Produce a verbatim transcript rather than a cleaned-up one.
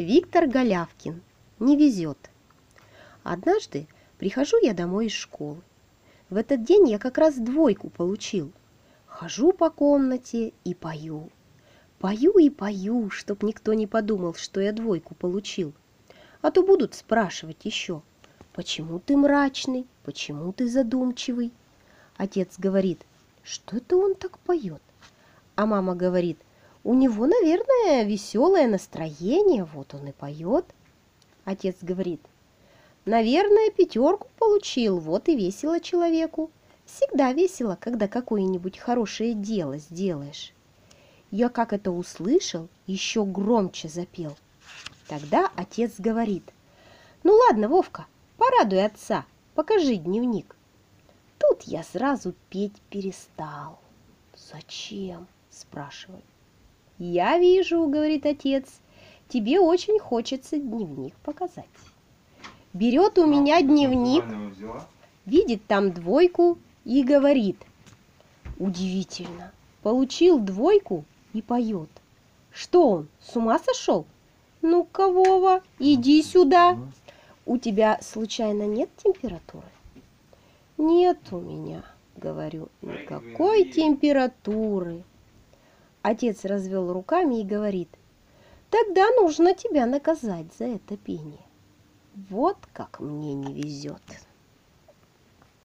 Виктор Голявкин. Не везет. Однажды прихожу я домой из школы. В этот день я как раз двойку получил. Хожу по комнате и пою. Пою и пою, чтоб никто не подумал, что я двойку получил. А то будут спрашивать еще: почему ты мрачный, почему ты задумчивый? Отец говорит: что это он так поет? А мама говорит: у него, наверное, веселое настроение, вот он и поет. Отец говорит: наверное, пятерку получил, вот и весело человеку. Всегда весело, когда какое-нибудь хорошее дело сделаешь. Я как это услышал, еще громче запел. Тогда отец говорит: ну ладно, Вовка, порадуй отца, покажи дневник. Тут я сразу петь перестал. Зачем? Спрашиваю. Я вижу, говорит отец, тебе очень хочется дневник показать. Берет у меня дневник, видит там двойку и говорит: удивительно, получил двойку и поет. Что он, с ума сошел? Ну-ка, Вова, иди сюда. У тебя случайно нет температуры? Нет у меня, говорю, никакой температуры. Отец развел руками и говорит: тогда нужно тебя наказать за это пение. Вот как мне не везет.